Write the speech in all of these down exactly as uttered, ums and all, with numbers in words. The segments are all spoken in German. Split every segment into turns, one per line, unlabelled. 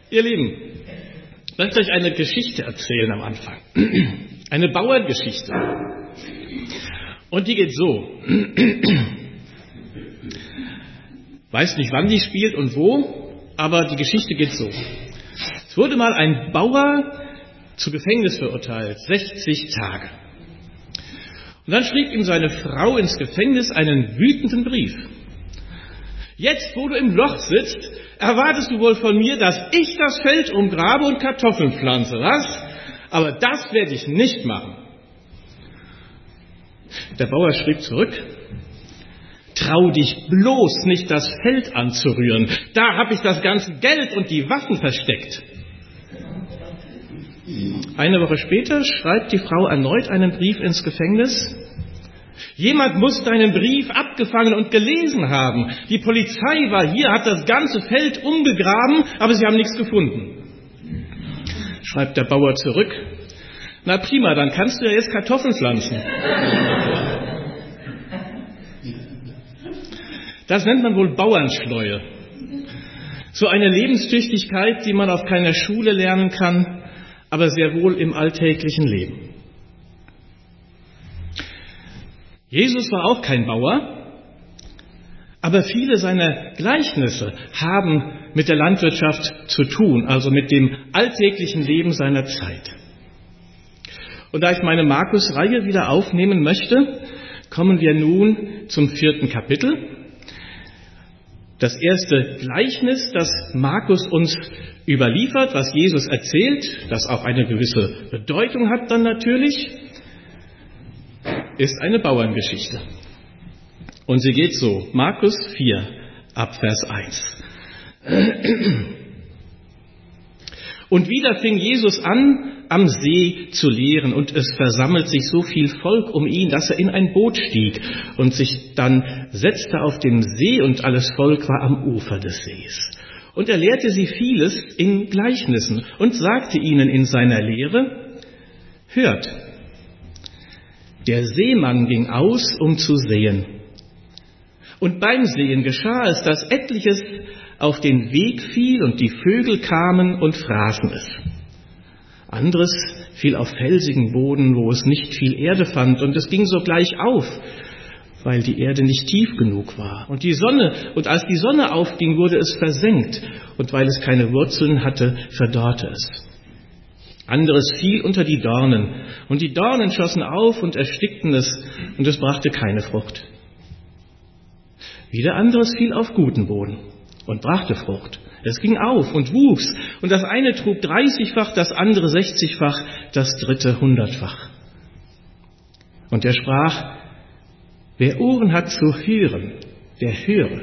Ihr Lieben, ich möchte euch eine Geschichte erzählen am Anfang. Eine Bauerngeschichte. Und die geht so. Weiß nicht, wann die spielt und wo, aber die Geschichte geht so. Es wurde mal ein Bauer zu Gefängnis verurteilt, sechzig Tage. Und dann schrieb ihm seine Frau ins Gefängnis einen wütenden Brief. Jetzt, wo du im Loch sitzt, erwartest du wohl von mir, dass ich das Feld umgrabe und Kartoffeln pflanze, was? Aber das werde ich nicht machen. Der Bauer schrieb zurück, trau dich bloß nicht, das Feld anzurühren. Da habe ich das ganze Geld und die Waffen versteckt. Eine Woche später schreibt die Frau erneut einen Brief ins Gefängnis. Jemand muss deinen Brief abgefangen und gelesen haben. Die Polizei war hier, hat das ganze Feld umgegraben, aber sie haben nichts gefunden. Schreibt der Bauer zurück. Na prima, dann kannst du ja jetzt Kartoffeln pflanzen. Das nennt man wohl Bauernschleue. So eine Lebenstüchtigkeit, die man auf keiner Schule lernen kann, aber sehr wohl im alltäglichen Leben. Jesus war auch kein Bauer, aber viele seiner Gleichnisse haben mit der Landwirtschaft zu tun, also mit dem alltäglichen Leben seiner Zeit. Und da ich meine Markus-Reihe wieder aufnehmen möchte, kommen wir nun zum vierten Kapitel. Das erste Gleichnis, das Markus uns überliefert, was Jesus erzählt, das auch eine gewisse Bedeutung hat dann natürlich, ist eine Bauerngeschichte. Und sie geht so, Markus vier, ab Vers eins. Und wieder fing Jesus an, am See zu lehren, und es versammelt sich so viel Volk um ihn, dass er in ein Boot stieg und sich dann setzte auf dem See, und alles Volk war am Ufer des Sees. Und er lehrte sie vieles in Gleichnissen und sagte ihnen in seiner Lehre, hört, der Seemann ging aus, um zu säen. Und beim Säen geschah es, dass etliches auf den Weg fiel und die Vögel kamen und fraßen es. Anderes fiel auf felsigen Boden, wo es nicht viel Erde fand, und es ging sogleich auf, weil die Erde nicht tief genug war. Und die Sonne, und als die Sonne aufging, wurde es versenkt, und weil es keine Wurzeln hatte, verdorrte es. Anderes fiel unter die Dornen, und die Dornen schossen auf und erstickten es, und es brachte keine Frucht. Wieder anderes fiel auf guten Boden und brachte Frucht. Es ging auf und wuchs, und das eine trug dreißigfach, das andere sechzigfach, das dritte hundertfach. Und er sprach, wer Ohren hat zu hören, der höre.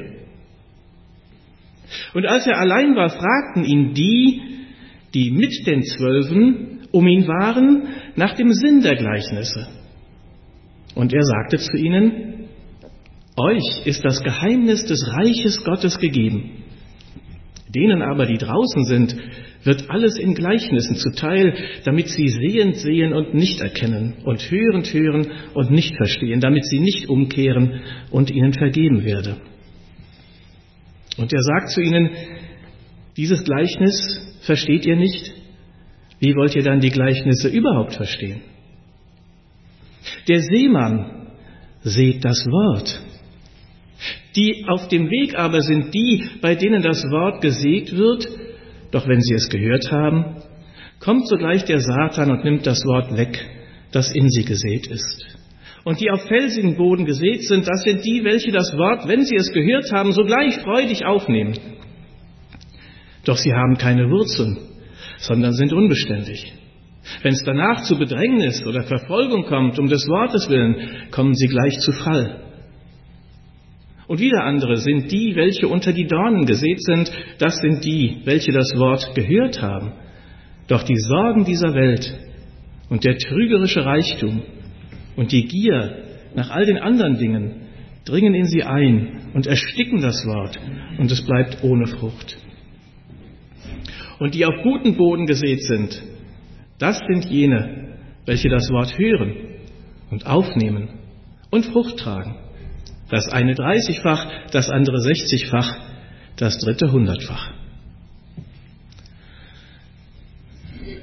Und als er allein war, fragten ihn die, die mit den Zwölfen um ihn waren, nach dem Sinn der Gleichnisse. Und er sagte zu ihnen, euch ist das Geheimnis des Reiches Gottes gegeben. Denen aber, die draußen sind, wird alles in Gleichnissen zuteil, damit sie sehend sehen und nicht erkennen und hörend hören und nicht verstehen, damit sie nicht umkehren und ihnen vergeben werde. Und er sagt zu ihnen, dieses Gleichnis versteht ihr nicht? Wie wollt ihr dann die Gleichnisse überhaupt verstehen? Der Seemann sät das Wort. Die auf dem Weg aber sind die, bei denen das Wort gesät wird, doch wenn sie es gehört haben, kommt sogleich der Satan und nimmt das Wort weg, das in sie gesät ist. Und die auf felsigen Boden gesät sind, das sind die, welche das Wort, wenn sie es gehört haben, sogleich freudig aufnehmen. Doch sie haben keine Wurzeln, sondern sind unbeständig. Wenn es danach zu Bedrängnis oder Verfolgung kommt, um des Wortes willen, kommen sie gleich zu Fall. Und wieder andere sind die, welche unter die Dornen gesät sind, das sind die, welche das Wort gehört haben. Doch die Sorgen dieser Welt und der trügerische Reichtum und die Gier nach all den anderen Dingen dringen in sie ein und ersticken das Wort, und es bleibt ohne Frucht. Und die auf guten Boden gesät sind, das sind jene, welche das Wort hören und aufnehmen und Frucht tragen. Das eine dreißigfach, das andere sechzigfach, das dritte hundertfach.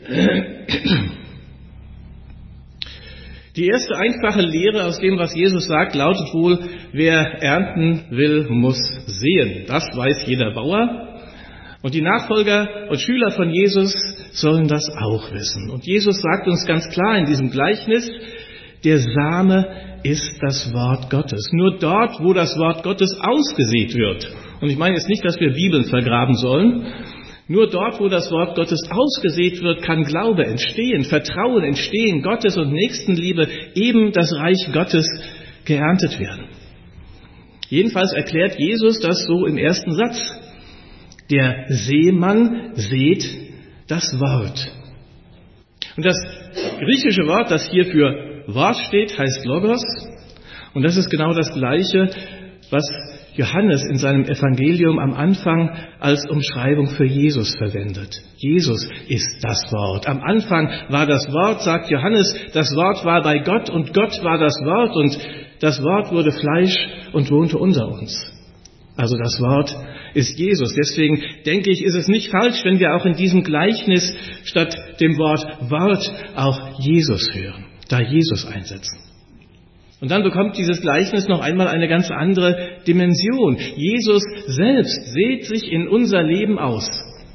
Die erste einfache Lehre aus dem, was Jesus sagt, lautet wohl, wer ernten will, muss sehen. Das weiß jeder Bauer. Und die Nachfolger und Schüler von Jesus sollen das auch wissen. Und Jesus sagt uns ganz klar in diesem Gleichnis, der Same ist das Wort Gottes. Nur dort, wo das Wort Gottes ausgesät wird. Und ich meine jetzt nicht, dass wir Bibeln vergraben sollen. Nur dort, wo das Wort Gottes ausgesät wird, kann Glaube entstehen, Vertrauen entstehen, Gottes und Nächstenliebe, eben das Reich Gottes geerntet werden. Jedenfalls erklärt Jesus das so im ersten Satz. Der Seemann sät das Wort. Und das griechische Wort, das hier für Wort steht, heißt Logos. Und das ist genau das Gleiche, was Johannes in seinem Evangelium am Anfang als Umschreibung für Jesus verwendet. Jesus ist das Wort. Am Anfang war das Wort, sagt Johannes, das Wort war bei Gott und Gott war das Wort und das Wort wurde Fleisch und wohnte unter uns. Also das Wort ist Jesus. Deswegen denke ich, ist es nicht falsch, wenn wir auch in diesem Gleichnis statt dem Wort Wort auch Jesus hören, da Jesus einsetzen. Und dann bekommt dieses Gleichnis noch einmal eine ganz andere Dimension. Jesus selbst sät sich in unser Leben aus.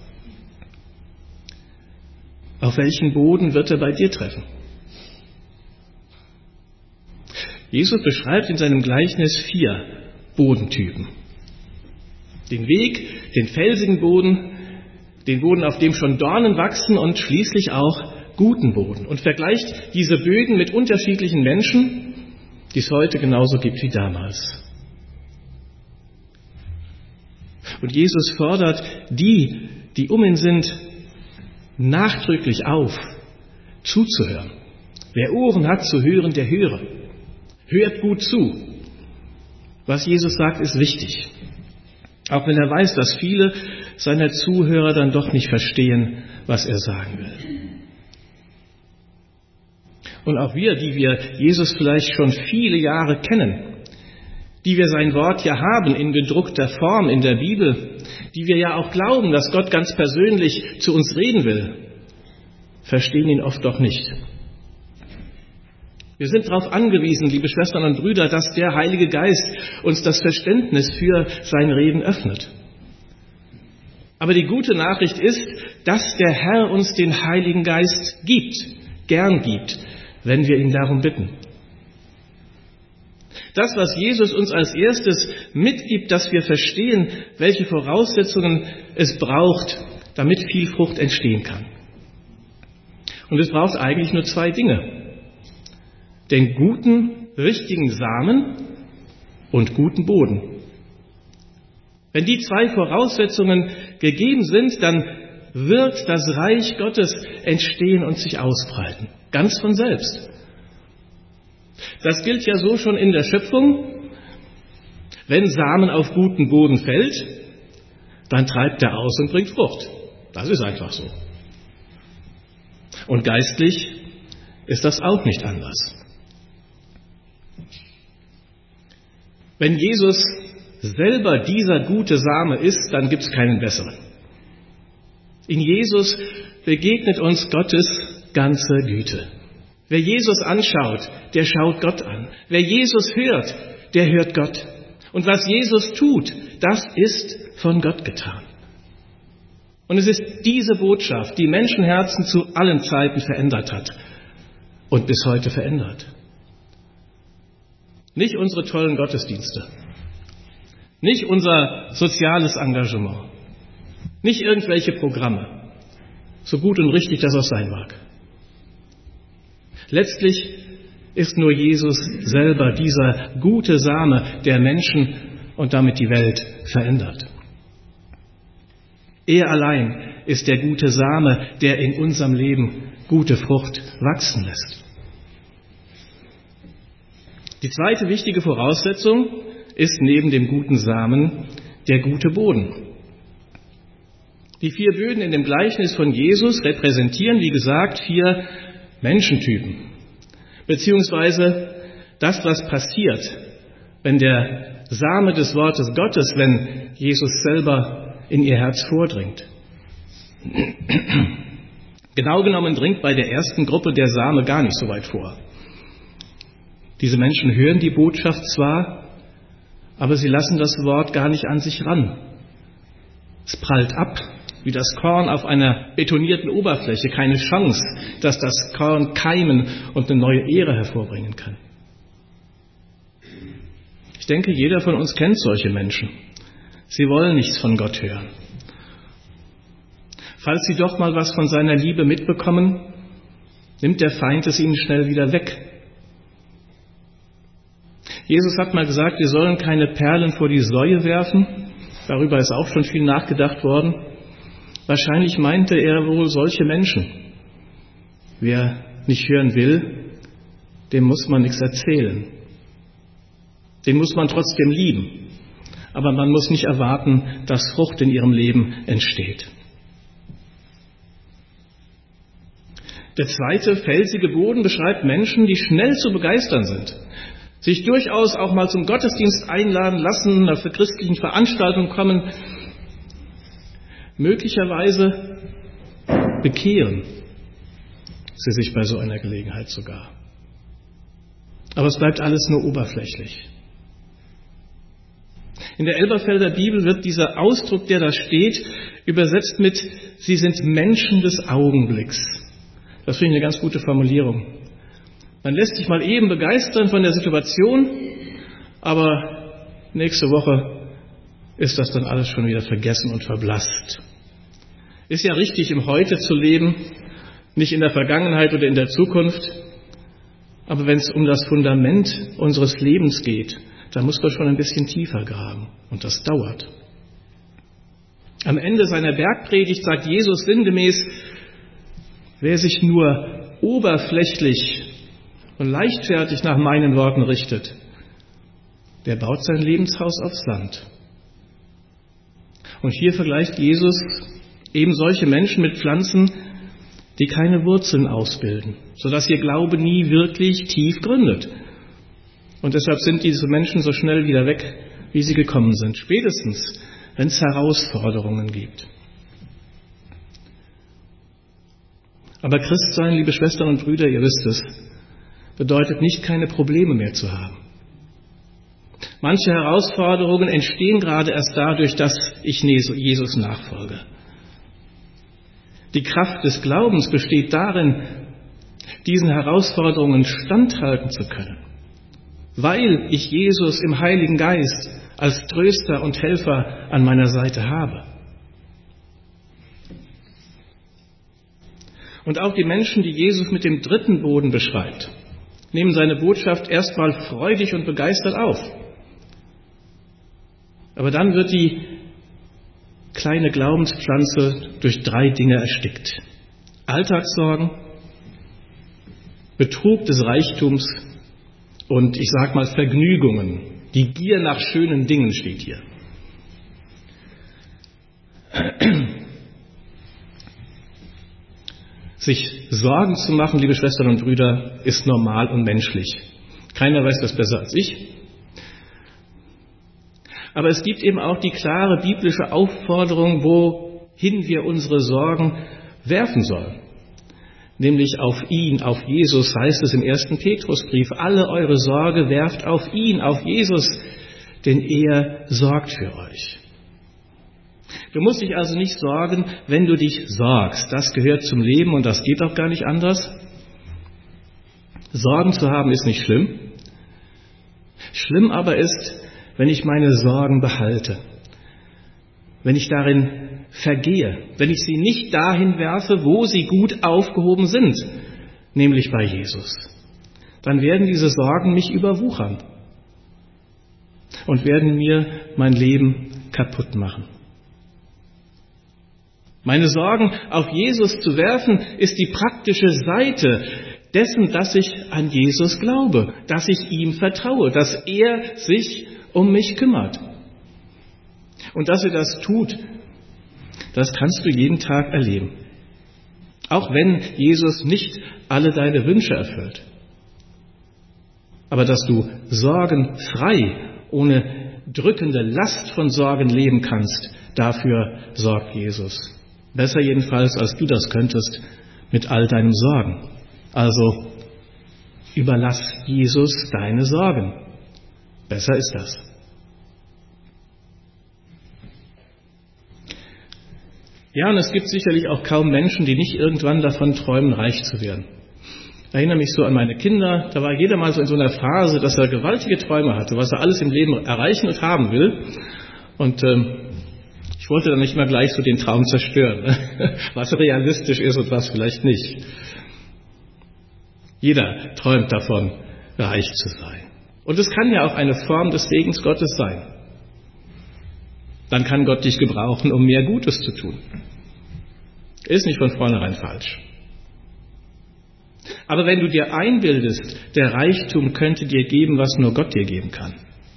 Auf welchen Boden wird er bei dir treffen? Jesus beschreibt in seinem Gleichnis vier Bodentypen. Den Weg, den felsigen Boden, den Boden, auf dem schon Dornen wachsen und schließlich auch guten Boden. Und vergleicht diese Böden mit unterschiedlichen Menschen, die es heute genauso gibt wie damals. Und Jesus fordert die, die um ihn sind, nachdrücklich auf, zuzuhören. Wer Ohren hat zu hören, der höre. Hört gut zu. Was Jesus sagt, ist wichtig. Auch wenn er weiß, dass viele seiner Zuhörer dann doch nicht verstehen, was er sagen will. Und auch wir, die wir Jesus vielleicht schon viele Jahre kennen, die wir sein Wort ja haben in gedruckter Form in der Bibel, die wir ja auch glauben, dass Gott ganz persönlich zu uns reden will, verstehen ihn oft doch nicht. Wir sind darauf angewiesen, liebe Schwestern und Brüder, dass der Heilige Geist uns das Verständnis für sein Reden öffnet. Aber die gute Nachricht ist, dass der Herr uns den Heiligen Geist gibt, gern gibt, wenn wir ihn darum bitten. Das, was Jesus uns als erstes mitgibt, dass wir verstehen, welche Voraussetzungen es braucht, damit viel Frucht entstehen kann. Und es braucht eigentlich nur zwei Dinge. Den guten, richtigen Samen und guten Boden. Wenn die zwei Voraussetzungen gegeben sind, dann wird das Reich Gottes entstehen und sich ausbreiten. Ganz von selbst. Das gilt ja so schon in der Schöpfung. Wenn Samen auf guten Boden fällt, dann treibt er aus und bringt Frucht. Das ist einfach so. Und geistlich ist das auch nicht anders. Wenn Jesus selber dieser gute Same ist, dann gibt es keinen besseren. In Jesus begegnet uns Gottes ganze Güte. Wer Jesus anschaut, der schaut Gott an. Wer Jesus hört, der hört Gott. Und was Jesus tut, das ist von Gott getan. Und es ist diese Botschaft, die Menschenherzen zu allen Zeiten verändert hat und bis heute verändert. Nicht unsere tollen Gottesdienste, nicht unser soziales Engagement, nicht irgendwelche Programme, so gut und richtig das auch sein mag. Letztlich ist nur Jesus selber dieser gute Same, der Menschen und damit die Welt verändert. Er allein ist der gute Same, der in unserem Leben gute Frucht wachsen lässt. Die zweite wichtige Voraussetzung ist neben dem guten Samen der gute Boden. Die vier Böden in dem Gleichnis von Jesus repräsentieren, wie gesagt, vier Menschentypen, beziehungsweise das, was passiert, wenn der Same des Wortes Gottes, wenn Jesus selber in ihr Herz vordringt. Genau genommen dringt bei der ersten Gruppe der Same gar nicht so weit vor. Diese Menschen hören die Botschaft zwar, aber sie lassen das Wort gar nicht an sich ran. Es prallt ab, wie das Korn auf einer betonierten Oberfläche. Keine Chance, dass das Korn keimen und eine neue Ehre hervorbringen kann. Ich denke, jeder von uns kennt solche Menschen. Sie wollen nichts von Gott hören. Falls sie doch mal was von seiner Liebe mitbekommen, nimmt der Feind es ihnen schnell wieder weg. Jesus hat mal gesagt, wir sollen keine Perlen vor die Säue werfen. Darüber ist auch schon viel nachgedacht worden. Wahrscheinlich meinte er wohl solche Menschen. Wer nicht hören will, dem muss man nichts erzählen. Den muss man trotzdem lieben. Aber man muss nicht erwarten, dass Frucht in ihrem Leben entsteht. Der zweite felsige Boden beschreibt Menschen, die schnell zu begeistern sind, sich durchaus auch mal zum Gottesdienst einladen lassen, nach der christlichen Veranstaltung kommen, möglicherweise bekehren sie sich bei so einer Gelegenheit sogar. Aber es bleibt alles nur oberflächlich. In der Elberfelder Bibel wird dieser Ausdruck, der da steht, übersetzt mit, sie sind Menschen des Augenblicks. Das finde ich eine ganz gute Formulierung. Man lässt sich mal eben begeistern von der Situation, aber nächste Woche ist das dann alles schon wieder vergessen und verblasst. Ist ja richtig, im Heute zu leben, nicht in der Vergangenheit oder in der Zukunft. Aber wenn es um das Fundament unseres Lebens geht, dann muss man schon ein bisschen tiefer graben. Und das dauert. Am Ende seiner Bergpredigt sagt Jesus sinngemäß, wer sich nur oberflächlich und leichtfertig nach meinen Worten richtet, der baut sein Lebenshaus aufs Sand. Und hier vergleicht Jesus eben solche Menschen mit Pflanzen, die keine Wurzeln ausbilden, sodass ihr Glaube nie wirklich tief gründet. Und deshalb sind diese Menschen so schnell wieder weg, wie sie gekommen sind, spätestens, wenn es Herausforderungen gibt. Aber Christsein, liebe Schwestern und Brüder, ihr wisst es, bedeutet nicht, keine Probleme mehr zu haben. Manche Herausforderungen entstehen gerade erst dadurch, dass ich Jesus nachfolge. Die Kraft des Glaubens besteht darin, diesen Herausforderungen standhalten zu können, weil ich Jesus im Heiligen Geist als Tröster und Helfer an meiner Seite habe. Und auch die Menschen, die Jesus mit dem dritten Boden beschreibt, nehmen seine Botschaft erstmal freudig und begeistert auf. Aber dann wird die kleine Glaubenspflanze durch drei Dinge erstickt. Alltagssorgen, Betrug des Reichtums und, ich sag mal, Vergnügungen. Die Gier nach schönen Dingen steht hier. Sich Sorgen zu machen, liebe Schwestern und Brüder, ist normal und menschlich. Keiner weiß das besser als ich. Aber es gibt eben auch die klare biblische Aufforderung, wohin wir unsere Sorgen werfen sollen. Nämlich auf ihn, auf Jesus, heißt es im ersten Petrusbrief. Alle eure Sorge werft auf ihn, auf Jesus, denn er sorgt für euch. Du musst dich also nicht sorgen, wenn du dich sorgst. Das gehört zum Leben und das geht auch gar nicht anders. Sorgen zu haben ist nicht schlimm. Schlimm aber ist, wenn ich meine Sorgen behalte, wenn ich darin vergehe, wenn ich sie nicht dahin werfe, wo sie gut aufgehoben sind, nämlich bei Jesus. Dann werden diese Sorgen mich überwuchern und werden mir mein Leben kaputt machen. Meine Sorgen auf Jesus zu werfen, ist die praktische Seite dessen, dass ich an Jesus glaube, dass ich ihm vertraue, dass er sich um mich kümmert. Und dass er das tut, das kannst du jeden Tag erleben. Auch wenn Jesus nicht alle deine Wünsche erfüllt. Aber dass du sorgenfrei, ohne drückende Last von Sorgen leben kannst, dafür sorgt Jesus. Besser jedenfalls, als du das könntest, mit all deinen Sorgen. Also überlass Jesus deine Sorgen. Besser ist das. Ja, und es gibt sicherlich auch kaum Menschen, die nicht irgendwann davon träumen, reich zu werden. Ich erinnere mich so an meine Kinder, da war jeder mal so in so einer Phase, dass er gewaltige Träume hatte, was er alles im Leben erreichen und haben will. Und ähm, ich wollte dann nicht immer gleich so den Traum zerstören, ne? Was realistisch ist und was vielleicht nicht. Jeder träumt davon, reich zu sein. Und es kann ja auch eine Form des Segens Gottes sein. Dann kann Gott dich gebrauchen, um mehr Gutes zu tun. Ist nicht von vornherein falsch. Aber wenn du dir einbildest, der Reichtum könnte dir geben, was nur Gott dir geben kann.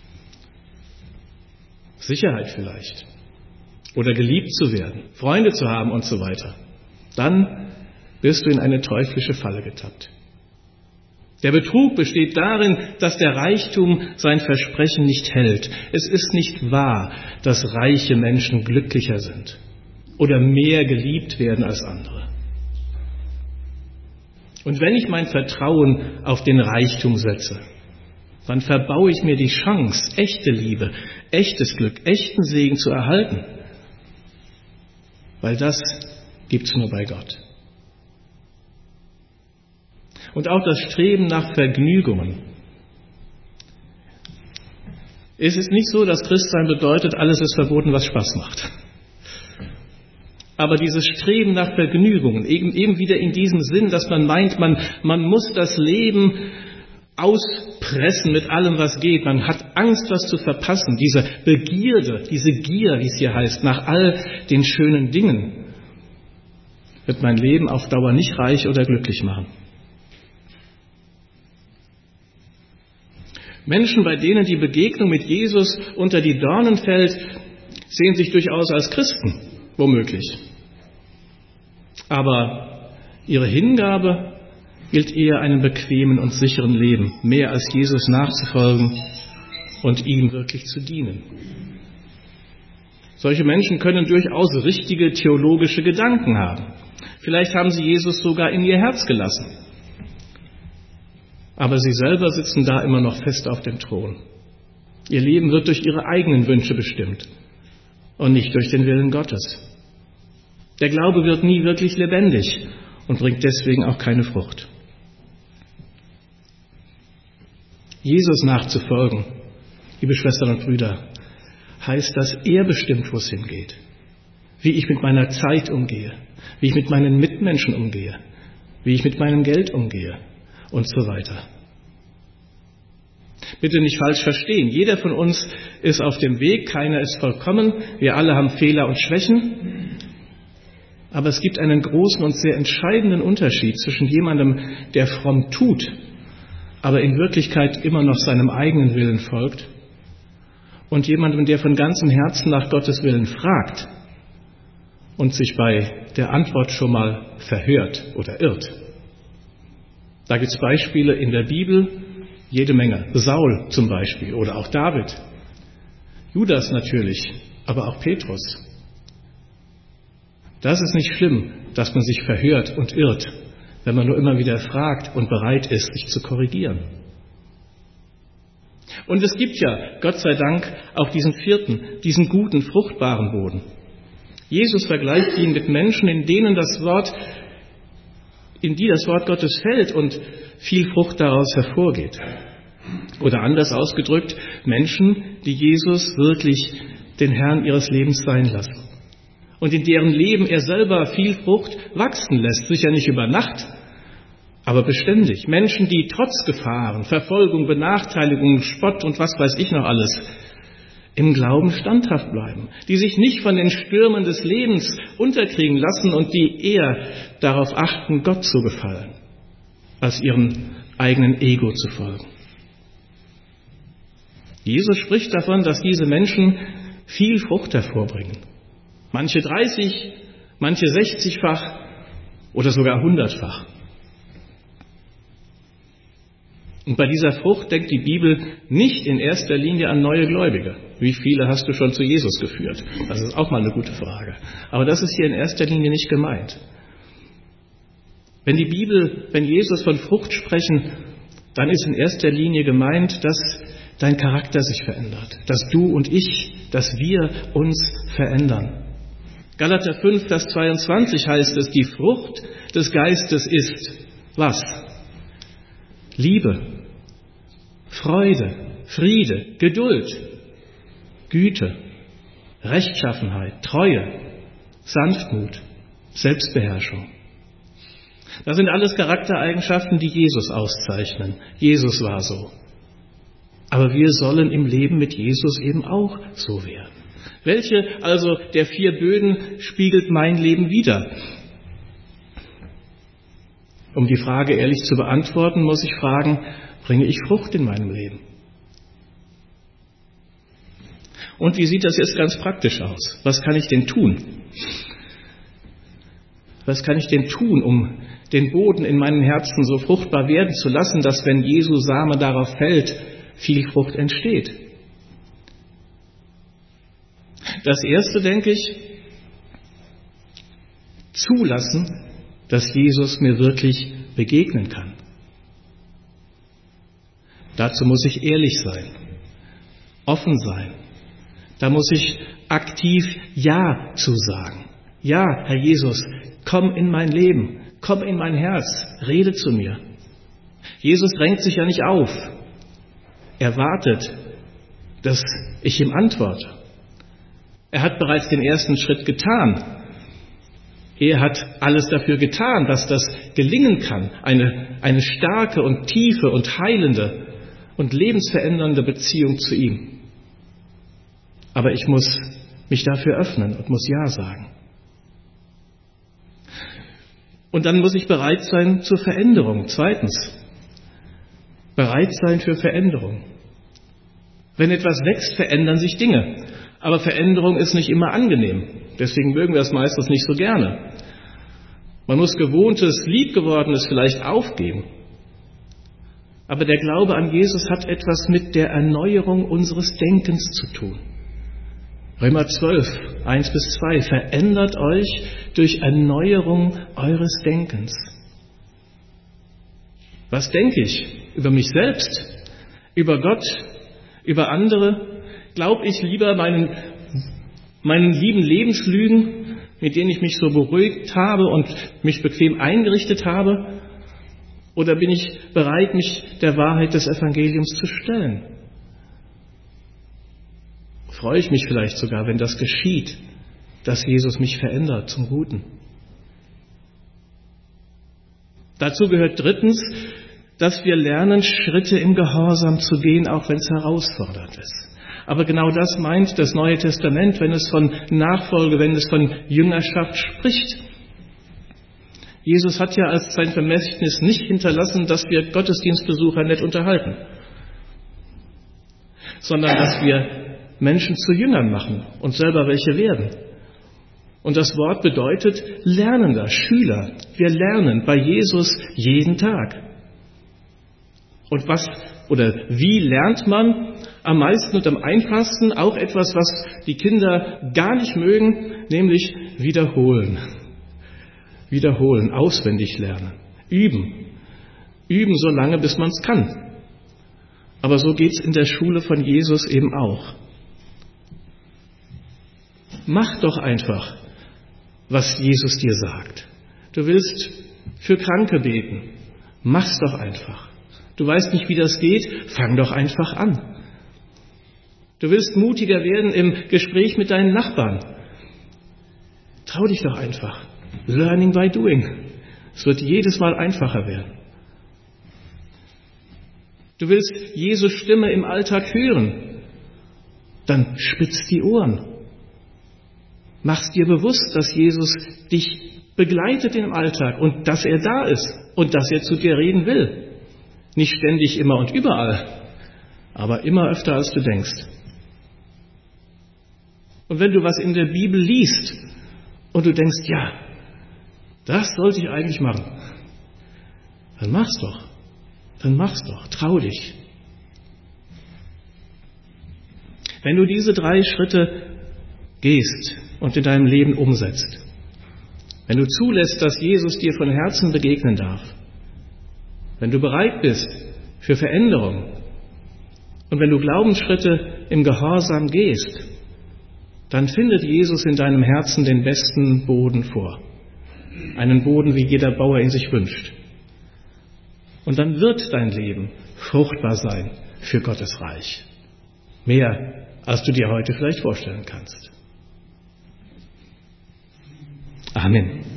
Sicherheit vielleicht. Oder geliebt zu werden, Freunde zu haben und so weiter. Dann wirst du in eine teuflische Falle getappt. Der Betrug besteht darin, dass der Reichtum sein Versprechen nicht hält. Es ist nicht wahr, dass reiche Menschen glücklicher sind oder mehr geliebt werden als andere. Und wenn ich mein Vertrauen auf den Reichtum setze, dann verbaue ich mir die Chance, echte Liebe, echtes Glück, echten Segen zu erhalten. Weil das gibt's nur bei Gott. Und auch das Streben nach Vergnügungen. Es ist nicht so, dass Christsein bedeutet, alles ist verboten, was Spaß macht. Aber dieses Streben nach Vergnügungen, eben, eben wieder in diesem Sinn, dass man meint, man, man muss das Leben auspressen mit allem, was geht. Man hat Angst, was zu verpassen. Diese Begierde, diese Gier, wie es hier heißt, nach all den schönen Dingen, wird mein Leben auf Dauer nicht reich oder glücklich machen. Menschen, bei denen die Begegnung mit Jesus unter die Dornen fällt, sehen sich durchaus als Christen, womöglich. Aber ihre Hingabe gilt eher einem bequemen und sicheren Leben, mehr als Jesus nachzufolgen und ihm wirklich zu dienen. Solche Menschen können durchaus richtige theologische Gedanken haben. Vielleicht haben sie Jesus sogar in ihr Herz gelassen. Aber sie selber sitzen da immer noch fest auf dem Thron. Ihr Leben wird durch ihre eigenen Wünsche bestimmt und nicht durch den Willen Gottes. Der Glaube wird nie wirklich lebendig und bringt deswegen auch keine Frucht. Jesus nachzufolgen, liebe Schwestern und Brüder, heißt, dass er bestimmt, wo es hingeht. Wie ich mit meiner Zeit umgehe, wie ich mit meinen Mitmenschen umgehe, wie ich mit meinem Geld umgehe und so weiter. Bitte nicht falsch verstehen. Jeder von uns ist auf dem Weg, keiner ist vollkommen. Wir alle haben Fehler und Schwächen. Aber es gibt einen großen und sehr entscheidenden Unterschied zwischen jemandem, der fromm tut, aber in Wirklichkeit immer noch seinem eigenen Willen folgt, und jemandem, der von ganzem Herzen nach Gottes Willen fragt und sich bei der Antwort schon mal verhört oder irrt. Da gibt es Beispiele in der Bibel, jede Menge. Saul zum Beispiel oder auch David. Judas natürlich, aber auch Petrus. Das ist nicht schlimm, dass man sich verhört und irrt, wenn man nur immer wieder fragt und bereit ist, sich zu korrigieren. Und es gibt ja, Gott sei Dank, auch diesen vierten, diesen guten, fruchtbaren Boden. Jesus vergleicht ihn mit Menschen, in denen das Wort, in die das Wort Gottes fällt und viel Frucht daraus hervorgeht. Oder anders ausgedrückt, Menschen, die Jesus wirklich den Herrn ihres Lebens sein lassen. Und in deren Leben er selber viel Frucht wachsen lässt, sicher nicht über Nacht, aber beständig. Menschen, die trotz Gefahren, Verfolgung, Benachteiligung, Spott und was weiß ich noch alles, im Glauben standhaft bleiben, die sich nicht von den Stürmen des Lebens unterkriegen lassen und die eher darauf achten, Gott zu gefallen, als ihrem eigenen Ego zu folgen. Jesus spricht davon, dass diese Menschen viel Frucht hervorbringen. Manche dreißig, manche sechzigfach oder sogar hundertfach. Und bei dieser Frucht denkt die Bibel nicht in erster Linie an neue Gläubige. Wie viele hast du schon zu Jesus geführt? Das ist auch mal eine gute Frage. Aber das ist hier in erster Linie nicht gemeint. Wenn die Bibel, wenn Jesus von Frucht sprechen, dann ist in erster Linie gemeint, dass dein Charakter sich verändert, dass du und ich, dass wir uns verändern. Galater fünf, Vers zweiundzwanzig heißt es, die Frucht des Geistes ist was? Liebe, Freude, Friede, Geduld, Güte, Rechtschaffenheit, Treue, Sanftmut, Selbstbeherrschung. Das sind alles Charaktereigenschaften, die Jesus auszeichnen. Jesus war so. Aber wir sollen im Leben mit Jesus eben auch so werden. Welche also der vier Böden spiegelt mein Leben wider? Um die Frage ehrlich zu beantworten, muss ich fragen, bringe ich Frucht in meinem Leben? Und wie sieht das jetzt ganz praktisch aus? Was kann ich denn tun? Was kann ich denn tun, um den Boden in meinem Herzen so fruchtbar werden zu lassen, dass, wenn Jesu Same darauf fällt, viel Frucht entsteht? Das Erste, denke ich, zulassen, dass Jesus mir wirklich begegnen kann. Dazu muss ich ehrlich sein, offen sein. Da muss ich aktiv Ja zu sagen. Ja, Herr Jesus, komm in mein Leben, komm in mein Herz, rede zu mir. Jesus drängt sich ja nicht auf. Er wartet, dass ich ihm antworte. Er hat bereits den ersten Schritt getan. Er hat alles dafür getan, dass das gelingen kann. Eine, eine starke und tiefe und heilende und lebensverändernde Beziehung zu ihm. Aber ich muss mich dafür öffnen und muss Ja sagen. Und dann muss ich bereit sein zur Veränderung. Zweitens, bereit sein für Veränderung. Wenn etwas wächst, verändern sich Dinge. Aber Veränderung ist nicht immer angenehm. Deswegen mögen wir es meistens nicht so gerne. Man muss Gewohntes, Liebgewordenes vielleicht aufgeben. Aber der Glaube an Jesus hat etwas mit der Erneuerung unseres Denkens zu tun. Römer zwölf, eins bis zwei, verändert euch durch Erneuerung eures Denkens. Was denke ich über mich selbst, über Gott, über andere? Glaube ich lieber meinen, meinen lieben Lebenslügen, mit denen ich mich so beruhigt habe und mich bequem eingerichtet habe? Oder bin ich bereit, mich der Wahrheit des Evangeliums zu stellen? Freue ich mich vielleicht sogar, wenn das geschieht, dass Jesus mich verändert zum Guten. Dazu gehört drittens, dass wir lernen, Schritte im Gehorsam zu gehen, auch wenn es herausfordernd ist. Aber genau das meint das Neue Testament, wenn es von Nachfolge, wenn es von Jüngerschaft spricht. Jesus hat ja als sein Vermächtnis nicht hinterlassen, dass wir Gottesdienstbesucher nett unterhalten, sondern dass wir Menschen zu Jüngern machen und selber welche werden. Und das Wort bedeutet Lernender, Schüler. Wir lernen bei Jesus jeden Tag. Und was oder wie lernt man am meisten und am einfachsten? Auch etwas, was die Kinder gar nicht mögen, nämlich wiederholen. Wiederholen, auswendig lernen, üben. Üben so lange, bis man es kann. Aber so geht es in der Schule von Jesus eben auch. Mach doch einfach, was Jesus dir sagt. Du willst für Kranke beten. Mach's doch einfach. Du weißt nicht, wie das geht. Fang doch einfach an. Du willst mutiger werden im Gespräch mit deinen Nachbarn. Trau dich doch einfach. Learning by doing. Es wird jedes Mal einfacher werden. Du willst Jesu Stimme im Alltag hören. Dann spitz die Ohren. Mach's dir bewusst, dass Jesus dich begleitet im Alltag und dass er da ist und dass er zu dir reden will. Nicht ständig, immer und überall, aber immer öfter, als du denkst. Und wenn du was in der Bibel liest und du denkst, ja, das sollte ich eigentlich machen, dann mach's doch. Dann mach's doch. Trau dich. Wenn du diese drei Schritte gehst und in deinem Leben umsetzt, wenn du zulässt, dass Jesus dir von Herzen begegnen darf, wenn du bereit bist für Veränderung und wenn du Glaubensschritte im Gehorsam gehst, dann findet Jesus in deinem Herzen den besten Boden vor. Einen Boden, wie jeder Bauer ihn sich wünscht. Und dann wird dein Leben fruchtbar sein für Gottes Reich. Mehr, als du dir heute vielleicht vorstellen kannst. Amen.